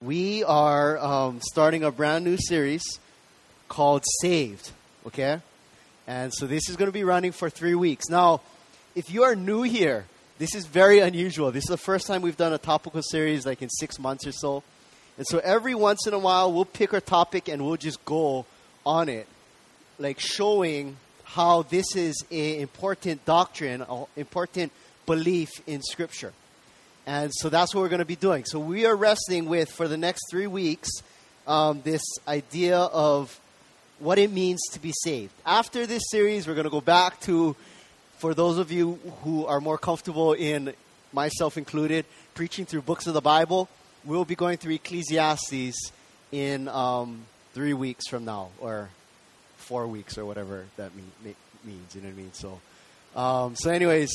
We are starting a brand new series called Saved, okay? And so this is going to be running for 3 weeks. Now, if you are new here, this is very unusual. This is the first time we've done a topical series like in 6 months or so. And so every once in a while, we'll pick our topic and we'll just go on it, like showing how this is an important doctrine, an important belief in Scripture. And so that's what we're going to be doing. So we are wrestling with, for the next 3 weeks, this idea of what it means to be saved. After this series, we're going to go back to, for those of you who are more comfortable in, myself included, preaching through books of the Bible, we'll be going through Ecclesiastes in 3 weeks from now, or 4 weeks, or whatever that means. You know what I mean? So anyways,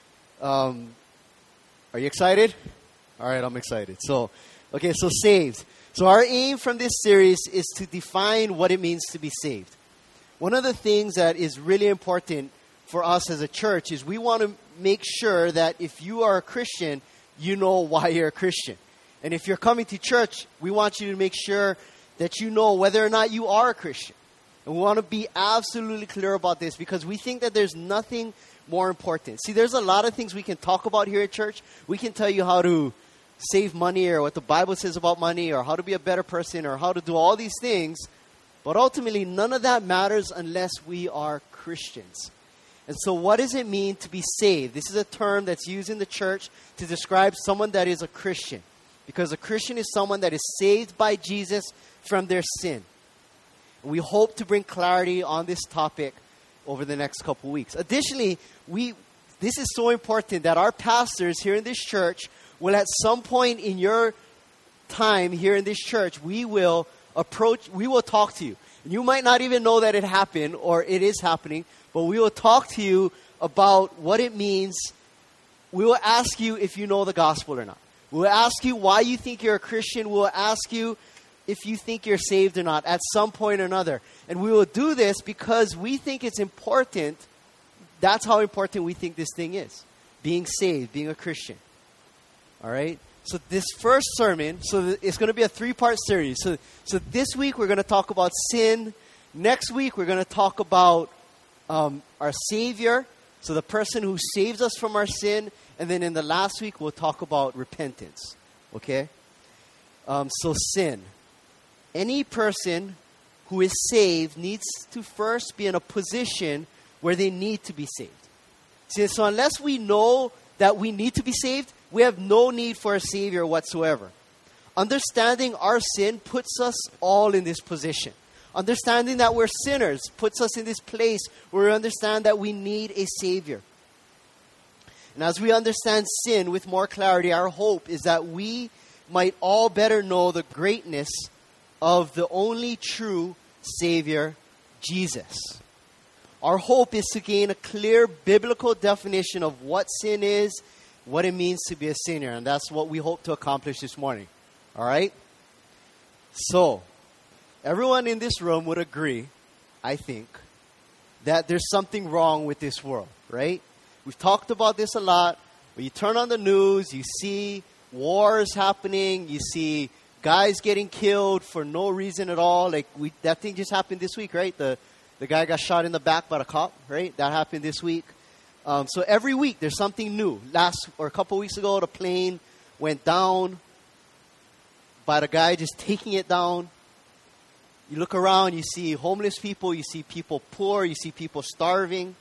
are you excited? All right, I'm excited. So saved. So our aim from this series is to define what it means to be saved. One of the things that is really important for us as a church is we want to make sure that if you are a Christian, you know why you're a Christian. And if you're coming to church, we want you to make sure that you know whether or not you are a Christian. And we want to be absolutely clear about this because we think that there's nothing more important. See, there's a lot of things we can talk about here at church. We can tell you how to save money or what the Bible says about money or how to be a better person or how to do all these things. But ultimately, none of that matters unless we are Christians. And so what does it mean to be saved? This is a term that's used in the church to describe someone that is a Christian. Because a Christian is someone that is saved by Jesus from their sin. And we hope to bring clarity on this topic over the next couple weeks. Additionally, this is so important that our pastors here in this church will at some point in your time here in this church, we will talk to you. And you might not even know that it happened or it is happening, but we will talk to you about what it means. We will ask you if you know the gospel or not. We will ask you why you think you're a Christian. We will ask you if you think you're saved or not at some point or another. And we will do this because we think it's important. That's how important we think this thing is. Being saved, being a Christian. All right? So this first sermon, it's going to be a 3-part series. So this week we're going to talk about sin. Next week we're going to talk about our Savior. So the person who saves us from our sin. And then in the last week we'll talk about repentance. Okay? So sin. Any person who is saved needs to first be in a position where they need to be saved. See, so unless we know that we need to be saved, we have no need for a Savior whatsoever. Understanding our sin puts us all in this position. Understanding that we're sinners puts us in this place where we understand that we need a Savior. And as we understand sin with more clarity, our hope is that we might all better know the greatness of the only true Savior, Jesus. Our hope is to gain a clear biblical definition of what sin is, what it means to be a sinner. And that's what we hope to accomplish this morning. All right? So, everyone in this room would agree, I think, that there's something wrong with this world, right? We've talked about this a lot. When you turn on the news, you see wars happening, you see guys getting killed for no reason at all. Like that thing just happened this week, right? The guy got shot in the back by a cop, right? That happened this week. So every week there's something new. A couple weeks ago, the plane went down by the guy just taking it down. You look around, you see homeless people, you see people poor, you see people starving.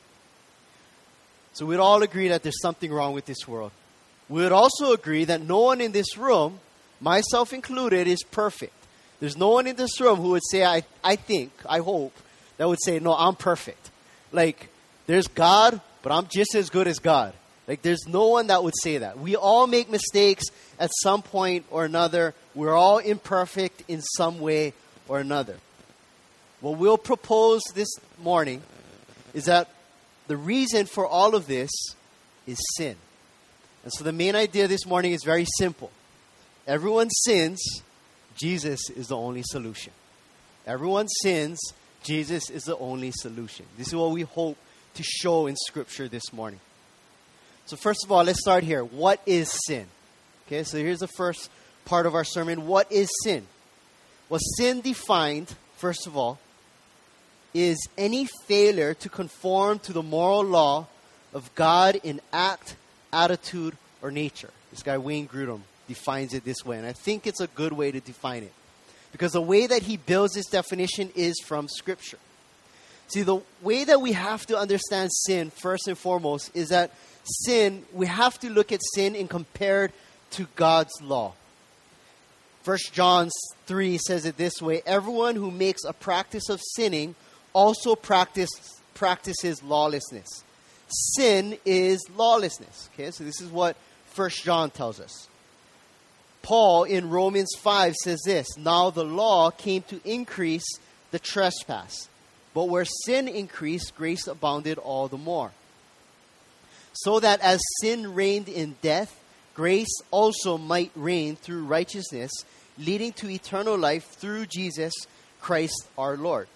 So we'd all agree that there's something wrong with this world. We would also agree that no one in this room, myself included, is perfect. There's no one in this room who would say, I hope, that would say, no, I'm perfect. Like, there's God, but I'm just as good as God. Like, there's no one that would say that. We all make mistakes at some point or another. We're all imperfect in some way or another. What we'll propose this morning is that the reason for all of this is sin. And so the main idea this morning is very simple. Everyone sins, Jesus is the only solution. Everyone sins, Jesus is the only solution. This is what we hope to show in Scripture this morning. So first of all, let's start here. What is sin? Okay, so here's the first part of our sermon, what is sin? Well, sin defined, first of all, is any failure to conform to the moral law of God in act, attitude, or nature. This guy, Wayne Grudem, defines it this way, and I think it's a good way to define it. Because the way that he builds this definition is from Scripture. See, the way that we have to understand sin, first and foremost, is that sin, we have to look at sin and compare it to God's law. 1 John 3 says it this way: everyone who makes a practice of sinning also practices lawlessness. Sin is lawlessness. Okay, so this is what 1 John tells us. Paul in Romans 5 says this: now the law came to increase the trespass, but where sin increased, grace abounded all the more. So that as sin reigned in death, grace also might reign through righteousness, leading to eternal life through Jesus Christ our Lord.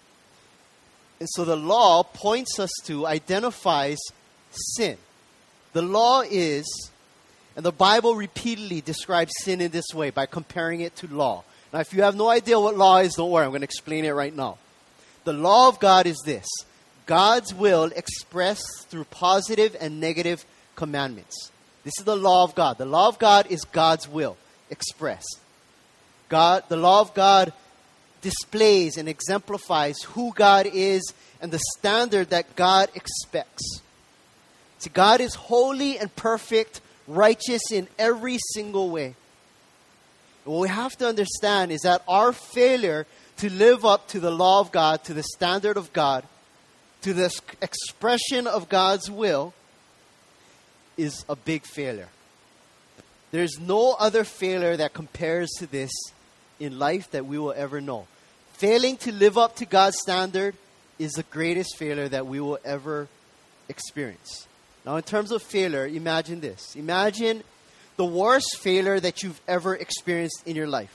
And so the law points us to, identifies sin. The law is, and the Bible repeatedly describes sin in this way by comparing it to law. Now, if you have no idea what law is, don't worry, I'm going to explain it right now. The law of God is this: God's will expressed through positive and negative commandments. This is the law of God. The law of God is God's will expressed. The law of God displays and exemplifies who God is and the standard that God expects. See, God is holy and perfect, righteous in every single way. And what we have to understand is that our failure to live up to the law of God, to the standard of God, to the expression of God's will, is a big failure. There's no other failure that compares to this in life that we will ever know. Failing to live up to God's standard is the greatest failure that we will ever experience. Now, in terms of failure, imagine this. Imagine the worst failure that you've ever experienced in your life,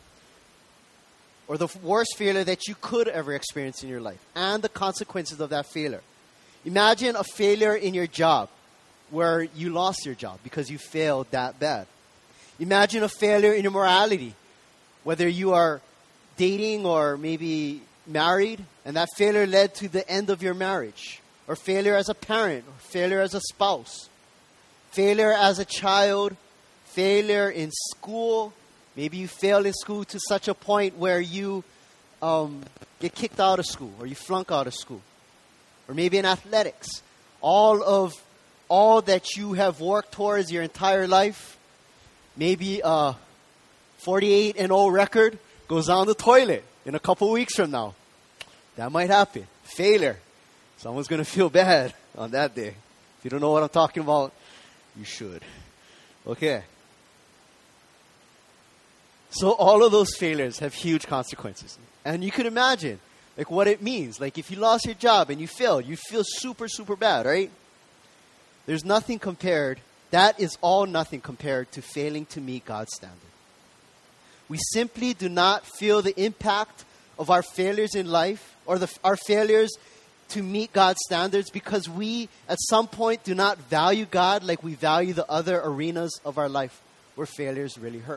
or the worst failure that you could ever experience in your life, and the consequences of that failure. Imagine a failure in your job where you lost your job because you failed that bad. Imagine a failure in your morality, whether you are dating or maybe married, and that failure led to the end of your marriage. Or failure as a parent, or failure as a spouse, failure as a child, failure in school. Maybe you failed in school to such a point where you get kicked out of school, or you flunk out of school. Or maybe in athletics. All that you have worked towards your entire life, maybe a 48-0 record goes down the toilet in a couple weeks from now. That might happen. Failure. Someone's going to feel bad on that day. If you don't know what I'm talking about, you should. Okay. So all of those failures have huge consequences. And you could imagine like what it means. Like if you lost your job and you failed, you feel super, super bad, right? There's nothing compared. That is all nothing compared to failing to meet God's standard. We simply do not feel the impact of our failures in life or our failures to meet God's standards because we, at some point, do not value God like we value the other arenas of our life where failures really hurt.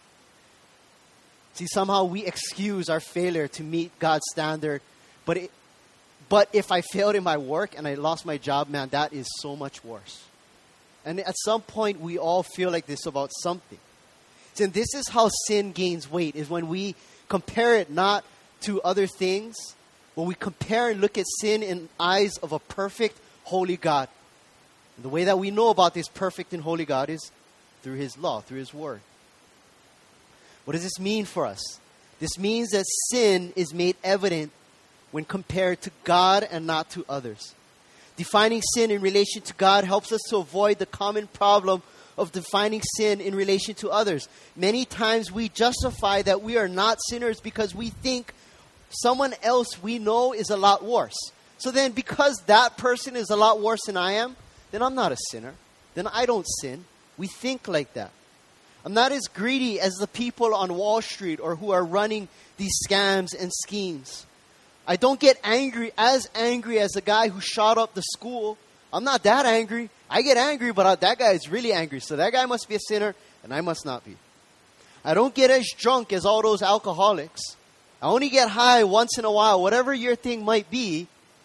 See, somehow we excuse our failure to meet God's standard, but if I failed in my work and I lost my job, man, that is so much worse. And at some point, we all feel like this about something. And this is how sin gains weight, is when we compare it not to other things, when we compare and look at sin in eyes of a perfect, holy God. And the way that we know about this perfect and holy God is through His law, through His word. What does this mean for us? This means that sin is made evident when compared to God and not to others. Defining sin in relation to God helps us to avoid the common problem of defining sin in relation to others. Many times we justify that we are not sinners because we think someone else we know is a lot worse. So then because that person is a lot worse than I am, then I'm not a sinner. Then I don't sin. We think like that. I'm not as greedy as the people on Wall Street or who are running these scams and schemes. I don't get as angry as the guy who shot up the school. I'm not that angry. I get angry, but that guy is really angry. So that guy must be a sinner, and I must not be. I don't get as drunk as all those alcoholics. I only get high once in a while. Whatever your thing might be,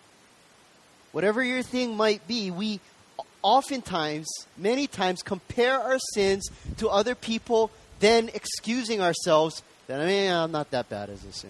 we oftentimes, many times, compare our sins to other people, then excusing ourselves that, I'm not that bad as a sinner.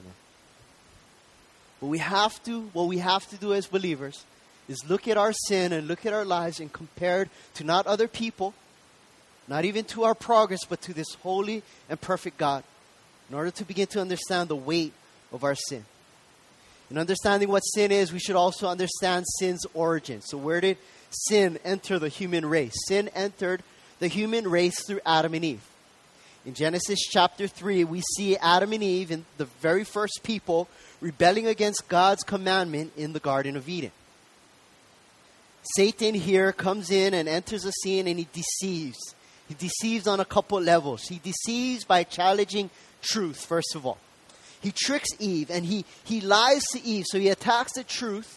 What we have to do as believers is look at our sin and look at our lives and compare it to not other people, not even to our progress, but to this holy and perfect God, in order to begin to understand the weight of our sin. In understanding what sin is, we should also understand sin's origin. So where did sin enter the human race? Sin entered the human race through Adam and Eve. In Genesis chapter 3, we see Adam and Eve, and the very first people, rebelling against God's commandment in the Garden of Eden. Satan here comes in and enters the scene, and he deceives. He deceives on a couple levels. He deceives by challenging truth, first of all. He tricks Eve, and he lies to Eve. So he attacks the truth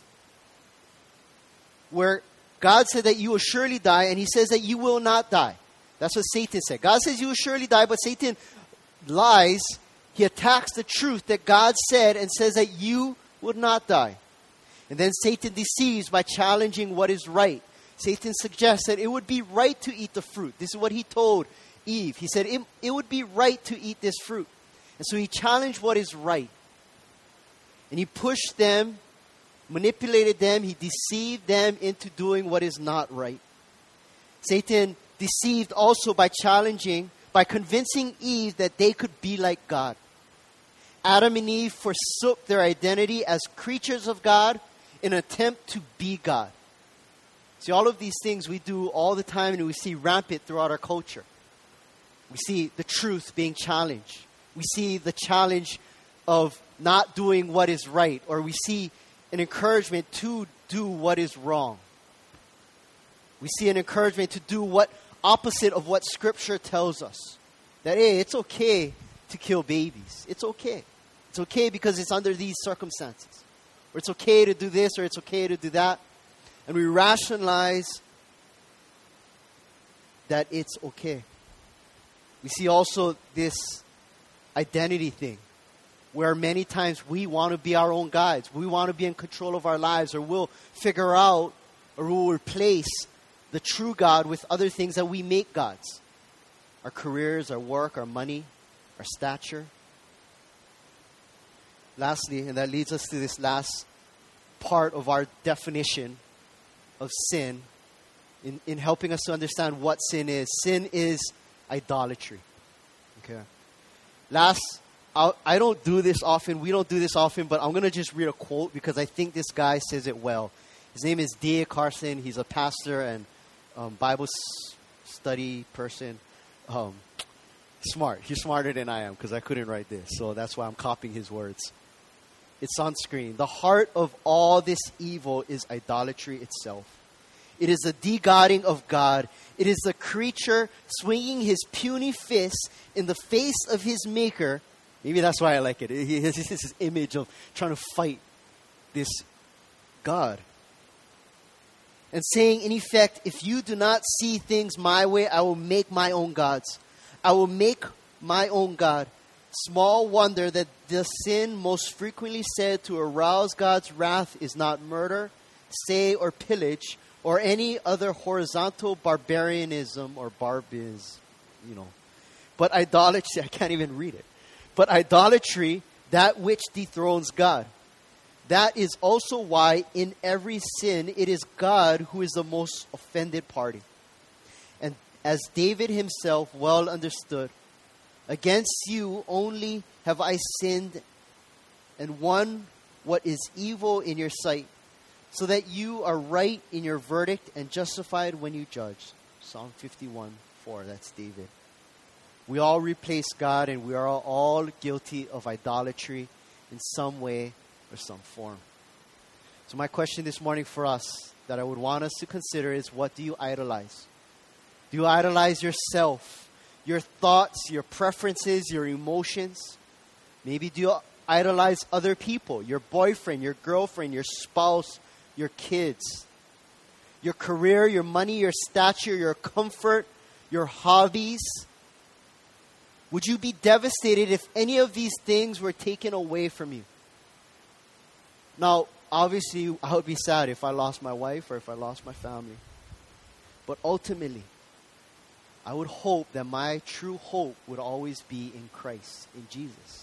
where God said that you will surely die, and he says that you will not die. That's what Satan said. God says you will surely die, but Satan lies. He attacks the truth that God said and says that you would not die. And then Satan deceives by challenging what is right. Satan suggests that it would be right to eat the fruit. This is what he told Eve. He said it would be right to eat this fruit. And so he challenged what is right. And he pushed them, manipulated them, he deceived them into doing what is not right. Satan deceived also by convincing Eve that they could be like God. Adam and Eve forsook their identity as creatures of God in an attempt to be God. See, all of these things we do all the time, and we see rampant throughout our culture. We see the truth being challenged. We see the challenge of not doing what is right, or we see an encouragement to do what is wrong. We see an encouragement to do what opposite of what Scripture tells us. That, hey, it's okay to kill babies. It's okay. It's okay because it's under these circumstances. Or it's okay to do this, or it's okay to do that. And we rationalize that it's okay. We see also this identity thing, where many times we want to be our own guides. We want to be in control of our lives, or we'll figure out, or we'll replace the true God with other things that we make gods. Our careers, our work, our money, our stature. Lastly, and that leads us to this last part of our definition of sin, in helping us to understand what sin is. Sin is idolatry. Okay. I don't do this often. We don't do this often, but I'm going to just read a quote because I think this guy says it well. His name is D.A. Carson. He's a pastor and Bible study person. Smart. He's smarter than I am because I couldn't write this. So that's why I'm copying his words. It's on screen. The heart of all this evil is idolatry itself. It is the de-godding of God. It is the creature swinging his puny fist in the face of his maker. Maybe that's why I like it. He has this image of trying to fight this God. And saying, in effect, if you do not see things my way, I will make my own gods. I will make my own God. Small wonder that the sin most frequently said to arouse God's wrath is not murder, say, or pillage, or any other horizontal barbarianism or but idolatry, I can't even read it. But idolatry, that which dethrones God. That is also why in every sin it is God who is the most offended party. And as David himself well understood, against you only have I sinned and won what is evil in your sight, so that you are right in your verdict and justified when you judge. Psalm 51:4. That's David. We all replace God, and we are all guilty of idolatry in some way or some form. So my question this morning for us that I would want us to consider is, what do you idolize? Do you idolize yourself? Your thoughts, your preferences, your emotions? Maybe do you idolize other people? Your boyfriend, your girlfriend, your spouse, your kids? Your career, your money, your stature, your comfort, your hobbies? Would you be devastated if any of these things were taken away from you? Now, obviously, I would be sad if I lost my wife or if I lost my family. But ultimately, I would hope that my true hope would always be in Christ, in Jesus.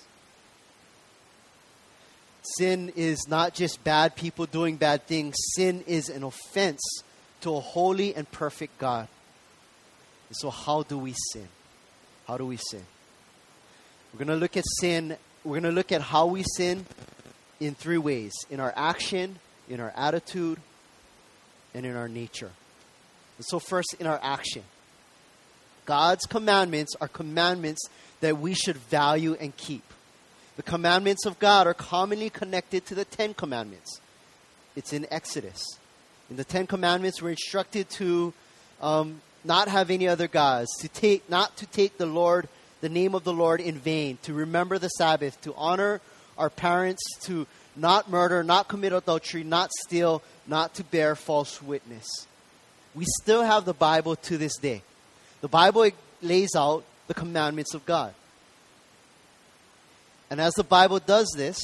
Sin is not just bad people doing bad things. Sin is an offense to a holy and perfect God. And so how do we sin? How do we sin? We're going to look at sin. We're going to look at how we sin in three ways. In our action, in our attitude, and in our nature. And so first, in our action. God's commandments are commandments that we should value and keep. The commandments of God are commonly connected to the 10 Commandments. It's in Exodus. In the 10 Commandments, we're instructed to not have any other gods, not to take the name of the Lord in vain, to remember the Sabbath, to honor our parents, to not murder, not commit adultery, not steal, not to bear false witness. We still have the Bible to this day. The Bible lays out the commandments of God. And as the Bible does this,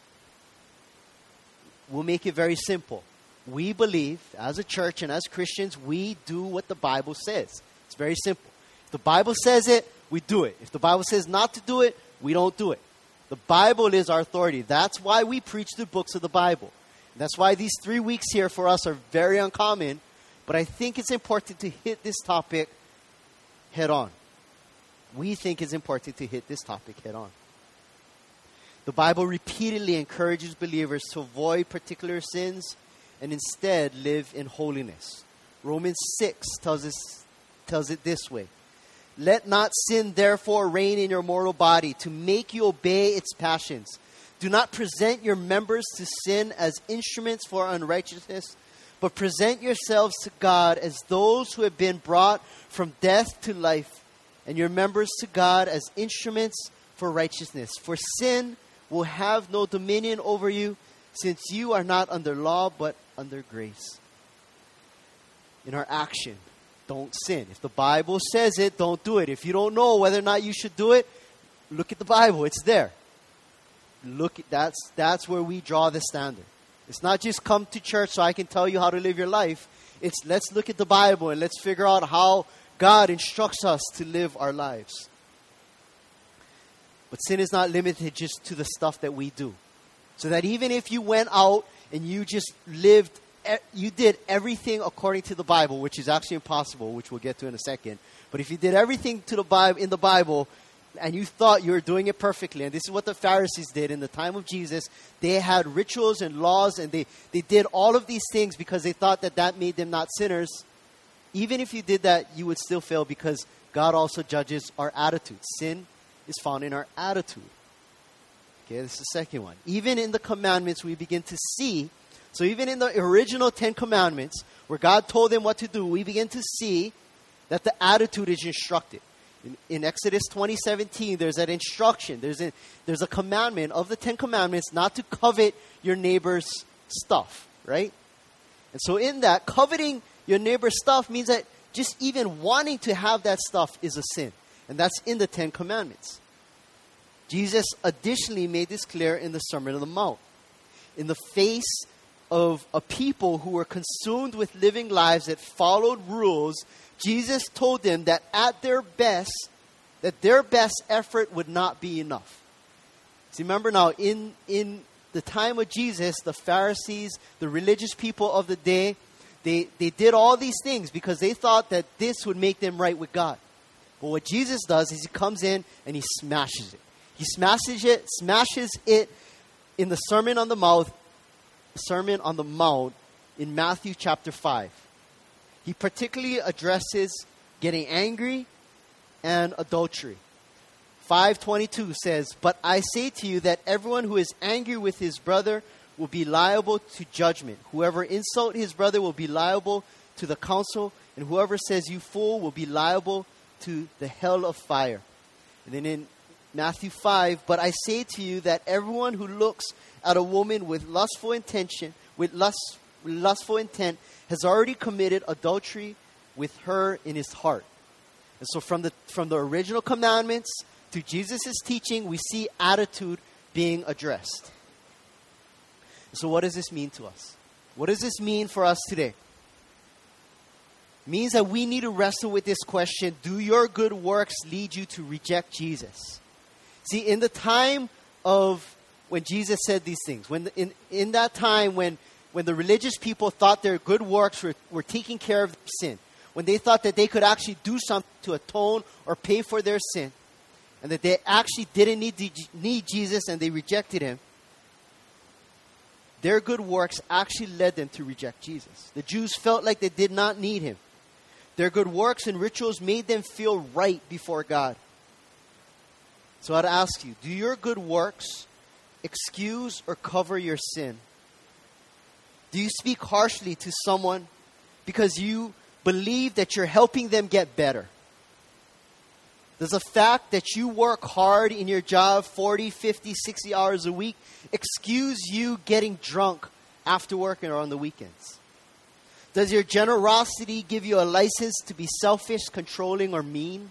we'll make it very simple. We believe, as a church and as Christians, we do what the Bible says. It's very simple. If the Bible says it, we do it. If the Bible says not to do it, we don't do it. The Bible is our authority. That's why we preach the books of the Bible. And that's why these 3 weeks here for us are very uncommon. But I think it's important to hit this topic head on. We think it's important to hit this topic head on. The Bible repeatedly encourages believers to avoid particular sins and instead live in holiness. Romans 6 tells it this way. Let not sin therefore reign in your mortal body to make you obey its passions. Do not present your members to sin as instruments for unrighteousness, but present yourselves to God as those who have been brought from death to life, and your members to God as instruments for righteousness. For sin will have no dominion over you, since you are not under law, but under grace. In our action, don't sin. If the Bible says it, don't do it. If you don't know whether or not you should do it, look at the Bible. It's there. That's where we draw the standard. It's not just come to church so I can tell you how to live your life. It's let's look at the Bible and let's figure out how God instructs us to live our lives. But sin is not limited just to the stuff that we do. So that even if you went out and you just you did everything according to the Bible, which is actually impossible, which we'll get to in a second. But if you did everything in the Bible and you thought you were doing it perfectly, and this is what the Pharisees did in the time of Jesus, they had rituals and laws and they did all of these things because they thought that made them not sinners. Even if you did that, you would still fail because God also judges our attitude. Sin is found in our attitude. Okay, this is the second one. Even in the commandments, we begin to see, so even in the original 10 commandments, where God told them what to do, we begin to see that the attitude is instructed. In Exodus 20:17, there's that instruction. There's a commandment of the 10 commandments not to covet your neighbor's stuff, right? And so in that, coveting your neighbor's stuff means that just even wanting to have that stuff is a sin. And that's in the 10 commandments. Jesus additionally made this clear in the Sermon on the Mount. In the face of a people who were consumed with living lives that followed rules, Jesus told them that their best effort would not be enough. See, remember now, in the time of Jesus, the Pharisees, the religious people of the day, they did all these things because they thought that this would make them right with God. But what Jesus does is he comes in and he smashes it. He smashes it in the Sermon on the Mount in Matthew chapter 5. He particularly addresses getting angry and adultery. 5:22 says, "But I say to you that everyone who is angry with his brother will be liable to judgment. Whoever insults his brother will be liable to the council, and whoever says you fool will be liable to the hell of fire." And then in Matthew 5, "But I say to you that everyone who looks at a woman with lustful intent has already committed adultery with her in his heart." And so from the original commandments through Jesus' teaching, we see attitude being addressed. So what does this mean to us? What does this mean for us today? It means that we need to wrestle with this question: do your good works lead you to reject Jesus? See, in the time of when Jesus said these things, in that time when the religious people thought their good works were taking care of their sin, when they thought that they could actually do something to atone or pay for their sin, and that they actually didn't need Jesus and they rejected him, their good works actually led them to reject Jesus. The Jews felt like they did not need him. Their good works and rituals made them feel right before God. So I'd ask you, do your good works excuse or cover your sin? Do you speak harshly to someone because you believe that you're helping them get better? Does the fact that you work hard in your job 40, 50, 60 hours a week excuse you getting drunk after work or on the weekends? Does your generosity give you a license to be selfish, controlling, or mean?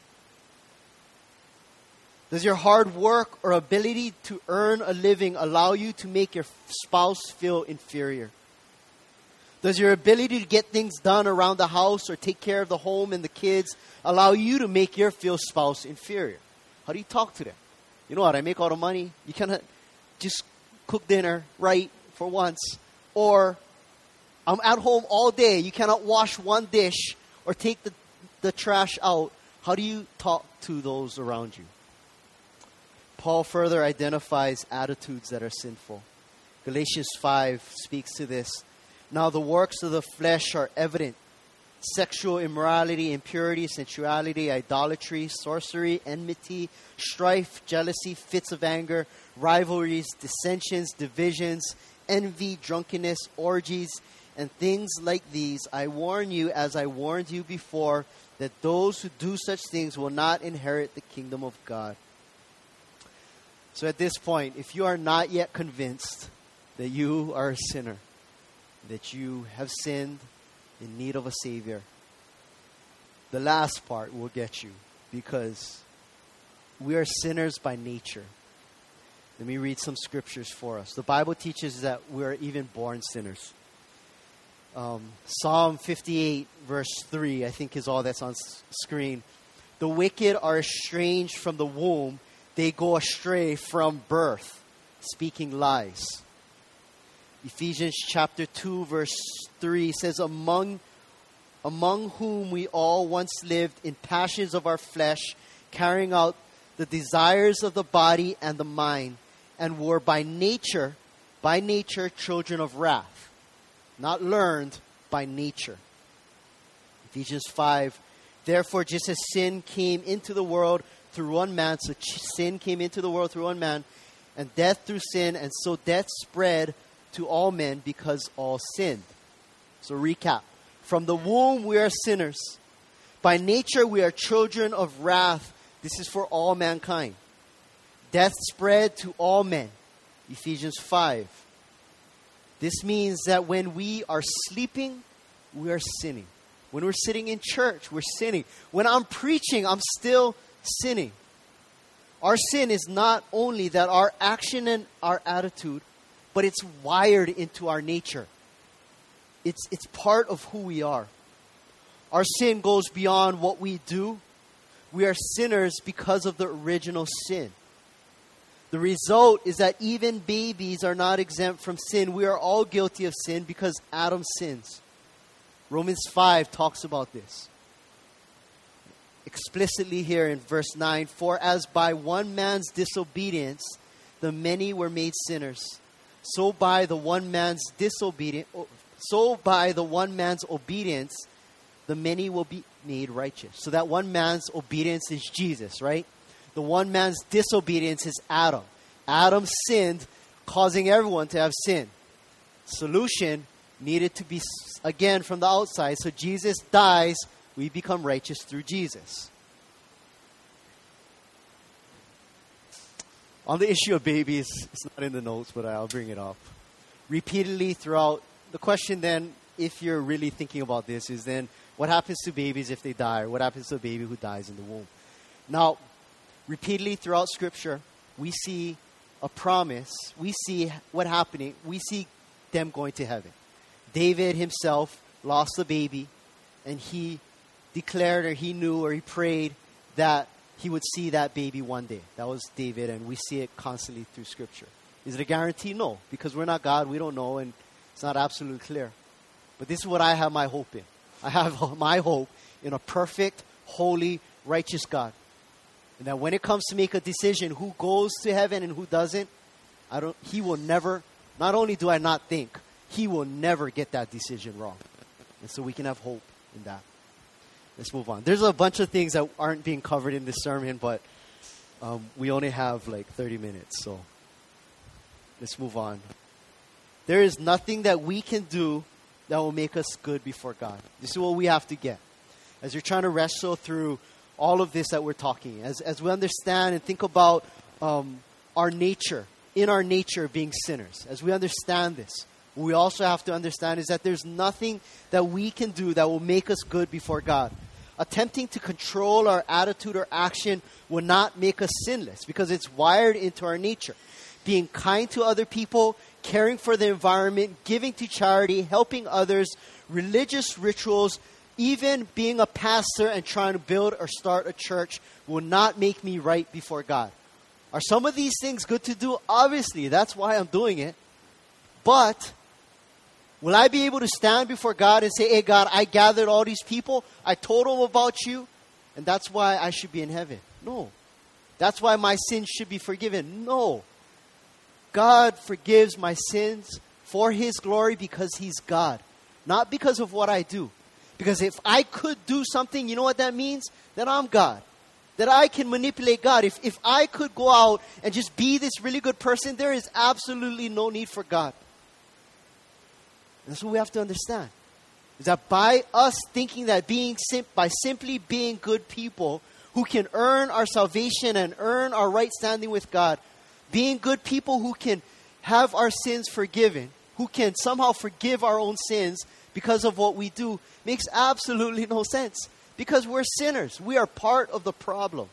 Does your hard work or ability to earn a living allow you to make your spouse feel inferior? Does your ability to get things done around the house or take care of the home and the kids allow you to make your spouse inferior? How do you talk to them? You know what? I make all the money. You cannot just cook dinner right for once. Or I'm at home all day. You cannot wash one dish or take the trash out. How do you talk to those around you? Paul further identifies attitudes that are sinful. Galatians 5 speaks to this. Now the works of the flesh are evident: sexual immorality, impurity, sensuality, idolatry, sorcery, enmity, strife, jealousy, fits of anger, rivalries, dissensions, divisions, envy, drunkenness, orgies, and things like these. I warn you, as I warned you before, that those who do such things will not inherit the kingdom of God. So at this point, if you are not yet convinced that you are a sinner, that you have sinned in need of a Savior, the last part will get you, because we are sinners by nature. Let me read some scriptures for us. The Bible teaches that we're even born sinners. Psalm 58 verse 3, I think, is all that's on screen. The wicked are estranged from the womb. They go astray from birth, speaking lies. Ephesians chapter 2 verse 3 says, among whom we all once lived in passions of our flesh, carrying out the desires of the body and the mind, and were by nature children of wrath, not learned, by nature. Ephesians 5, therefore just as sin came into the world through one man, so sin came into the world through one man, and death through sin, and so death spread to all men because all sinned. So recap. From the womb we are sinners. By nature we are children of wrath. This is for all mankind. Death spread to all men. Ephesians 5. This means that when we are sleeping, we are sinning. When we're sitting in church, we're sinning. When I'm preaching, I'm still sinning. Our sin is not only that our action and our attitude, but it's wired into our nature. It's part of who we are. Our sin goes beyond what we do. We are sinners because of the original sin. The result is that even babies are not exempt from sin. We are all guilty of sin because Adam sins. Romans 5 talks about this explicitly here in verse 9. For as by one man's disobedience the many were made sinners, so by the one man's obedience the many will be made righteous. So that one man's obedience is Jesus, right? The one man's disobedience is Adam. Adam sinned, causing everyone to have sin. Solution needed to be, again, from the outside. So Jesus dies, we become righteous through Jesus. On the issue of babies, it's not in the notes, but I'll bring it up. Repeatedly throughout, the question then, if you're really thinking about this, is then, what happens to babies if they die? Or what happens to a baby who dies in the womb? Now, repeatedly throughout Scripture, we see a promise. We see what happening. We see them going to heaven. David himself lost a baby, and he declared, or he knew, or he prayed that he would see that baby one day. That was David, and we see it constantly through Scripture. Is it a guarantee? No, because we're not God. We don't know, and it's not absolutely clear. But this is what I have my hope in. I have my hope in a perfect, holy, righteous God. And that when it comes to make a decision who goes to heaven and who doesn't, he will never, not only do I not think, he will never get that decision wrong. And so we can have hope in that. Let's move on. There's a bunch of things that aren't being covered in this sermon, but we only have like 30 minutes, so let's move on. There is nothing that we can do that will make us good before God. This is what we have to get. As you're trying to wrestle through all of this that we're talking, as we understand and think about our nature, in our nature being sinners, as we understand this, what we also have to understand is that there's nothing that we can do that will make us good before God. Attempting to control our attitude or action will not make us sinless because it's wired into our nature. Being kind to other people, caring for the environment, giving to charity, helping others, religious rituals, even being a pastor and trying to build or start a church will not make me right before God. Are some of these things good to do? Obviously, that's why I'm doing it. But will I be able to stand before God and say, hey, God, I gathered all these people. I told them about you. And that's why I should be in heaven. No. That's why my sins should be forgiven. No. God forgives my sins for His glory because He's God. Not because of what I do. Because if I could do something, you know what that means? That I'm God. That I can manipulate God. If I could go out and just be this really good person, there is absolutely no need for God. That's what we have to understand. Is that by us thinking that by simply being good people who can earn our salvation and earn our right standing with God, being good people who can have our sins forgiven, who can somehow forgive our own sins because of what we do, makes absolutely no sense. Because we're sinners. We are part of the problem.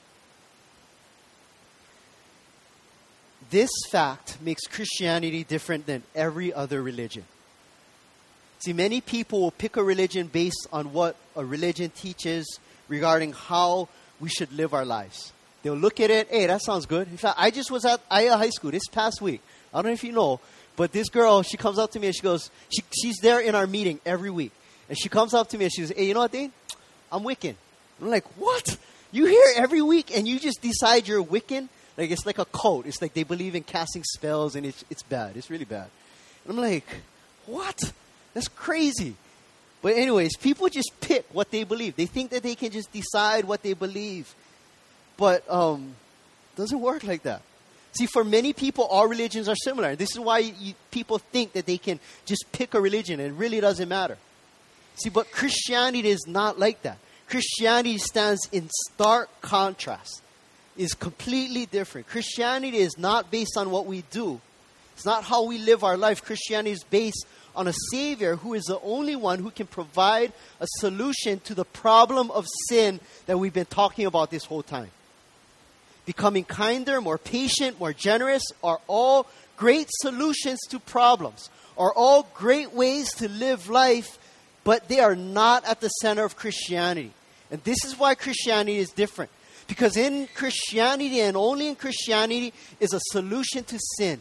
This fact makes Christianity different than every other religion. See, many people will pick a religion based on what a religion teaches regarding how we should live our lives. They'll look at it, hey, that sounds good. In fact, I just was at Aya High School this past week. I don't know if you know, but this girl, she comes up to me and she goes, she's there in our meeting every week. And she comes up to me and she says, hey, you know what, Dane? I'm Wiccan. I'm like, what? You here every week and you just decide you're Wiccan? Like, it's like a cult. It's like they believe in casting spells and it's bad. It's really bad. And I'm like, what? That's crazy. But anyways, people just pick what they believe. They think that they can just decide what they believe. But it doesn't work like that. See, for many people, all religions are similar. This is why people think that they can just pick a religion and it really doesn't matter. See, but Christianity is not like that. Christianity stands in stark contrast. It's completely different. Christianity is not based on what we do. It's not how we live our life. Christianity is based on a Savior who is the only one who can provide a solution to the problem of sin that we've been talking about this whole time. Becoming kinder, more patient, more generous are all great solutions to problems, are all great ways to live life, but they are not at the center of Christianity. And this is why Christianity is different. Because in Christianity and only in Christianity is a solution to sin.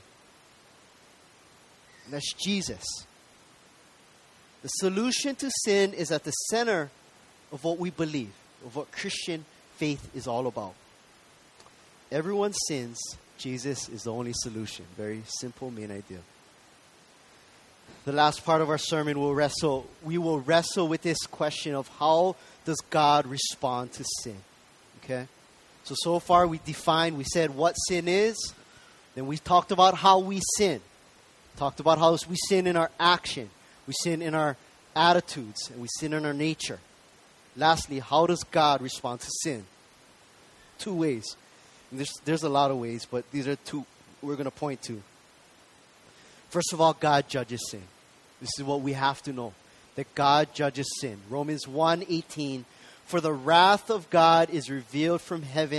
And that's Jesus. The solution to sin is at the center of what we believe, of what Christian faith is all about. Everyone sins. Jesus is the only solution. Very simple main idea. The last part of our sermon we will wrestle with this question of how does God respond to sin? Okay? So far we said what sin is. Then we talked about how we sin. Talked about how we sin in our action. We sin in our attitudes. And we sin in our nature. Lastly, how does God respond to sin? 2 ways. And there's a lot of ways, but these are 2 we're going to point to. First of all, God judges sin. This is what we have to know. That God judges sin. Romans 1:18. For the wrath of God is revealed from heaven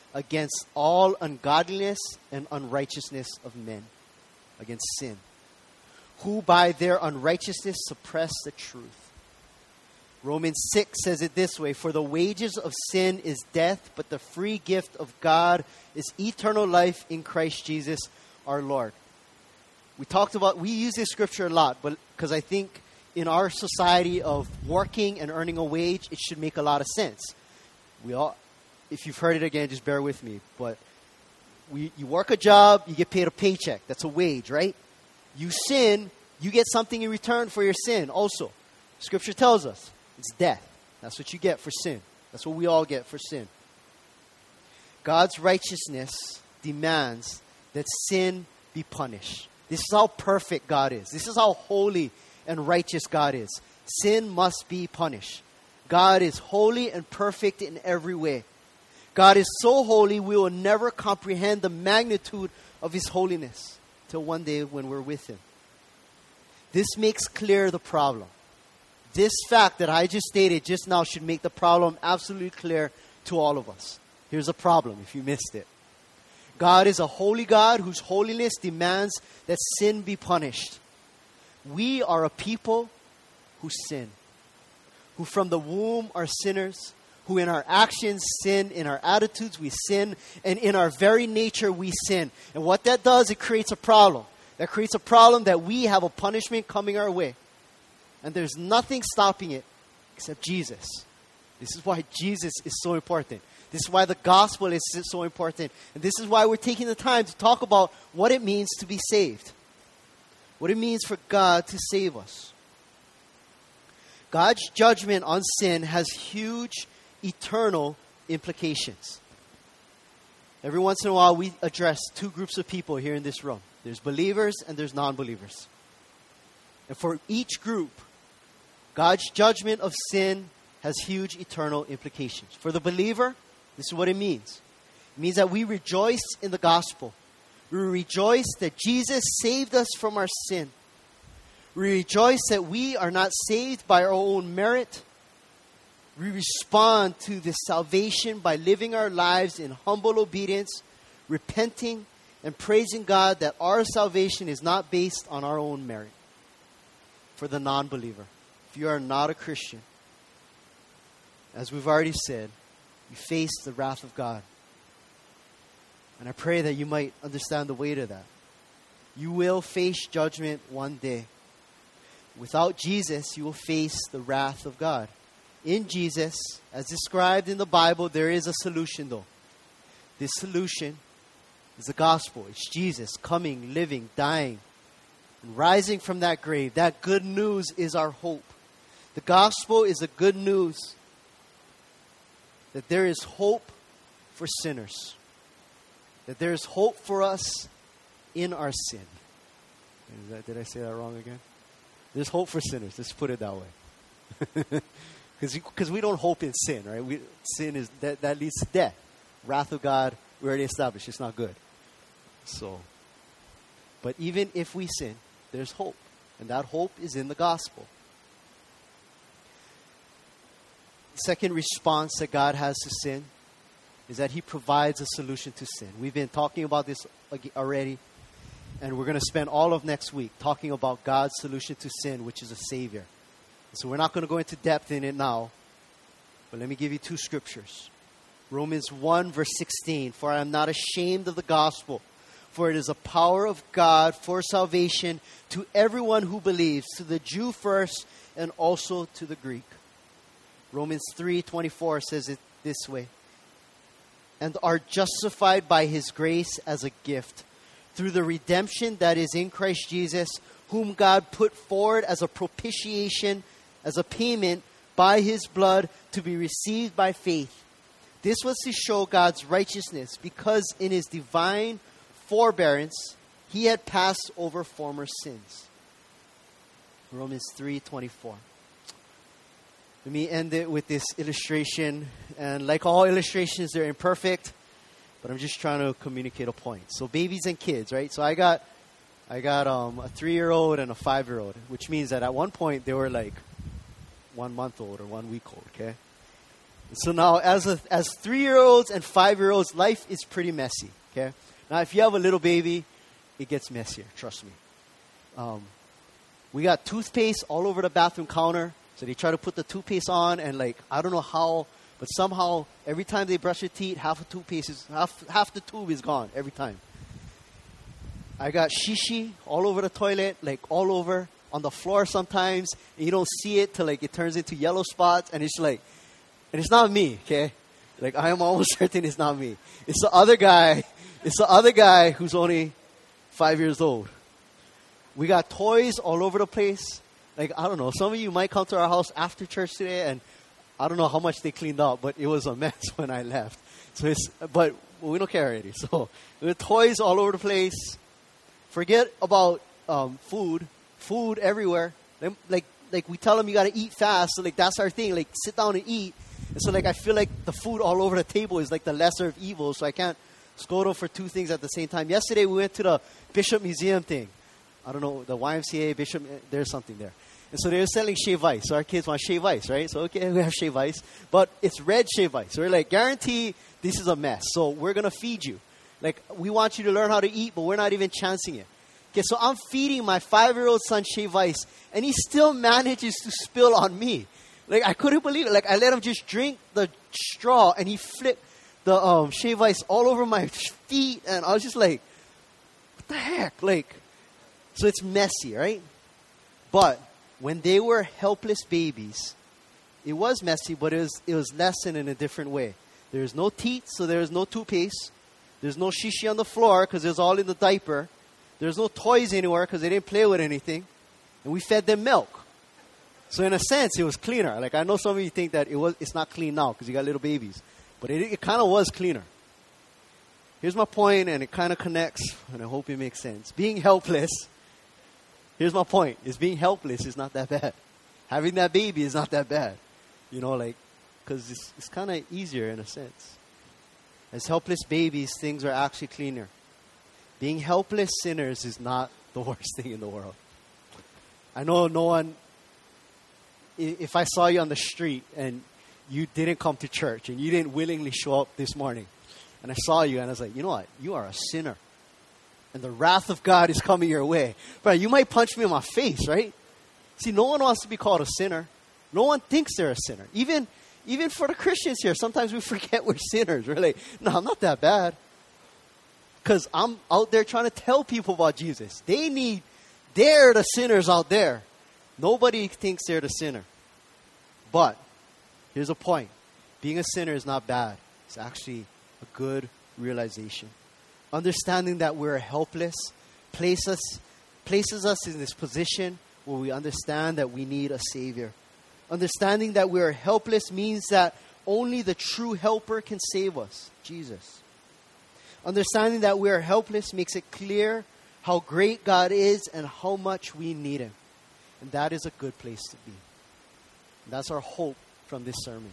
against all ungodliness and unrighteousness of men, against sin, who by their unrighteousness suppress the truth. Romans 6 says it this way, for the wages of sin is death, but the free gift of God is eternal life in Christ Jesus our Lord. We use this scripture a lot, but because I think in our society of working and earning a wage, it should make a lot of sense. If you've heard it again, just bear with me. But you work a job, you get paid a paycheck. That's a wage, right? You sin, you get something in return for your sin also. Scripture tells us it's death. That's what you get for sin. That's what we all get for sin. God's righteousness demands that sin be punished. This is how perfect God is. This is how holy and righteous God is. Sin must be punished. God is holy and perfect in every way. God is so holy, we will never comprehend the magnitude of His holiness till one day when we're with Him. This makes clear the problem. This fact that I just stated just now should make the problem absolutely clear to all of us. Here's a problem if you missed it. God is a holy God whose holiness demands that sin be punished. We are a people who sin, who from the womb are sinners, who in our actions sin, in our attitudes we sin, and in our very nature we sin. And what that does, it creates a problem. That creates a problem that we have a punishment coming our way. And there's nothing stopping it except Jesus. This is why Jesus is so important. This is why the gospel is so important. And this is why we're taking the time to talk about what it means to be saved. What it means for God to save us. God's judgment on sin has huge eternal implications. Every once in a while we address two groups of people here in this room. There's believers and there's non-believers. And for each group, God's judgment of sin has huge eternal implications. For the believer, this is what it means. It means that we rejoice in the gospel. We rejoice that Jesus saved us from our sin. We rejoice that we are not saved by our own merit. We respond to this salvation by living our lives in humble obedience, repenting, and praising God that our salvation is not based on our own merit. For the non-believer, if you are not a Christian, as we've already said, you face the wrath of God. And I pray that you might understand the weight of that. You will face judgment one day. Without Jesus, you will face the wrath of God. In Jesus, as described in the Bible, there is a solution though. This solution is the gospel. It's Jesus coming, living, dying, and rising from that grave. That good news is our hope. The gospel is the good news that there is hope for sinners. That there is hope for us in our sin. Did I say that wrong again? There's hope for sinners. Let's put it that way. Because we don't hope in sin, right? Sin is that leads to death. Wrath of God, we already established, it's not good. But even if we sin, there's hope. And that hope is in the gospel. The second response that God has to sin is that He provides a solution to sin. We've been talking about this already. And we're going to spend all of next week talking about God's solution to sin, which is a Savior. So we're not going to go into depth in it now. But let me give you two scriptures. Romans 1 verse 16. For I am not ashamed of the gospel, for it is a power of God for salvation to everyone who believes, to the Jew first and also to the Greek. Romans 3:24 says it this way. And are justified by His grace as a gift, through the redemption that is in Christ Jesus, whom God put forward as a propitiation, as a payment by His blood to be received by faith. This was to show God's righteousness, because in His divine forbearance, He had passed over former sins. Romans 3:24. Let me end it with this illustration. And like all illustrations, they're imperfect, but I'm just trying to communicate a point. So babies and kids, right? So I got a 3-year-old and a 5-year-old, which means that at one point they were like 1 month old or 1 week old, okay? So now, as 3-year-olds and 5-year-olds, life is pretty messy, okay? Now, if you have a little baby, it gets messier, trust me. We got toothpaste all over the bathroom counter, so they try to put the toothpaste on, and like, I don't know how, but somehow, every time they brush their teeth, half the tube is gone, every time. I got shishi all over the toilet, like all over, on the floor sometimes, and you don't see it till like it turns into yellow spots, and it's like, and it's not me, okay? Like, I am almost certain it's not me. It's the other guy who's only 5 years old. We got toys all over the place. Like, I don't know, some of you might come to our house after church today, and I don't know how much they cleaned up, but it was a mess when I left. But we don't care already. So, there are toys all over the place. Forget about food everywhere. Like we tell them you got to eat fast, so like that's our thing. Like, sit down and eat. And so like I feel like the food all over the table is like the lesser of evils, so I can't scold them for two things at the same time. Yesterday we went to the Bishop Museum thing. I don't know, the YMCA, Bishop, there's something there. And so they were selling shave ice. So our kids want shave ice, right? So okay, we have shave ice. But it's red shave ice. So we're like, guarantee this is a mess. So we're going to feed you. Like, we want you to learn how to eat, but we're not even chancing it. Okay, so I'm feeding my 5-year-old son shave ice, and he still manages to spill on me. Like, I couldn't believe it. Like, I let him just drink the straw, and he flipped the shave ice all over my feet, and I was just like, what the heck? Like, so it's messy, right? But when they were helpless babies, it was messy, but it was lessened in a different way. There's no teeth, so there's no toothpaste. There's no shishi on the floor because it's all in the diaper. There's no toys anywhere because they didn't play with anything. And we fed them milk. So in a sense, it was cleaner. Like, I know some of you think that it's not clean now because you got little babies. But it kind of was cleaner. Here's my point, and it kind of connects, and I hope it makes sense. Being helpless, here's my point, is being helpless is not that bad. Having that baby is not that bad. You know, like, because it's kind of easier in a sense. As helpless babies, things are actually cleaner. Being helpless sinners is not the worst thing in the world. I know no one, if I saw you on the street and you didn't come to church and you didn't willingly show up this morning, and I saw you and I was like, you know what? You are a sinner. And the wrath of God is coming your way. But you might punch me in my face, right? See, no one wants to be called a sinner. No one thinks they're a sinner. Even for the Christians here, sometimes we forget we're sinners. We're like, no, I'm not that bad. Because I'm out there trying to tell people about Jesus. They're the sinners out there. Nobody thinks they're the sinner. But here's a point. Being a sinner is not bad. It's actually a good realization. Understanding that we're helpless places us in this position where we understand that we need a Savior. Understanding that we are helpless means that only the true helper can save us, Jesus. Understanding that we are helpless makes it clear how great God is and how much we need Him. And that is a good place to be. And that's our hope from this sermon.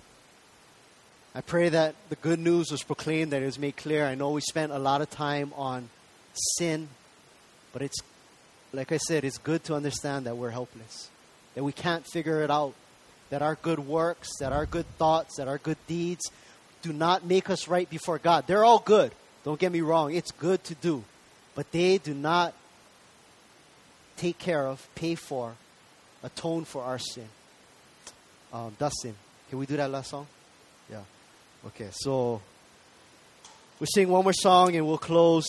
I pray that the good news was proclaimed, that it was made clear. I know we spent a lot of time on sin, but it's, like I said, it's good to understand that we're helpless, that we can't figure it out, that our good works, that our good thoughts, that our good deeds do not make us right before God. They're all good. Don't get me wrong. It's good to do. But they do not take care of, pay for, atone for our sin. Dustin, can we do that last song? Yeah. Okay, so we'll sing one more song and we'll close.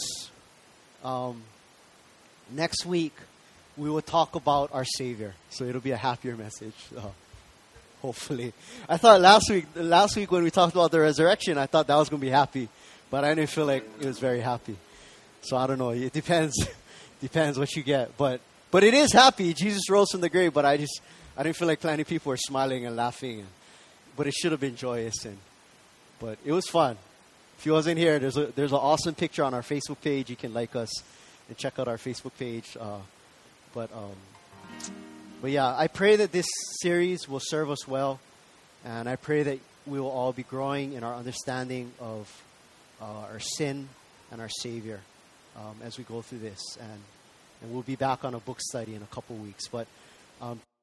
Next week, we will talk about our Savior. So it'll be a happier message. Hopefully. I thought last week when we talked about the resurrection, I thought that was going to be happy. But I didn't feel like it was very happy. So I don't know. It depends. Depends what you get. But it is happy. Jesus rose from the grave. But I didn't feel like plenty of people were smiling and laughing. But it should have been joyous. But it was fun. If you wasn't here, there's an awesome picture on our Facebook page. You can like us and check out our Facebook page. But yeah, I pray that this series will serve us well. And I pray that we will all be growing in our understanding of our sin and our Savior as we go through this. And we'll be back on a book study in a couple weeks. But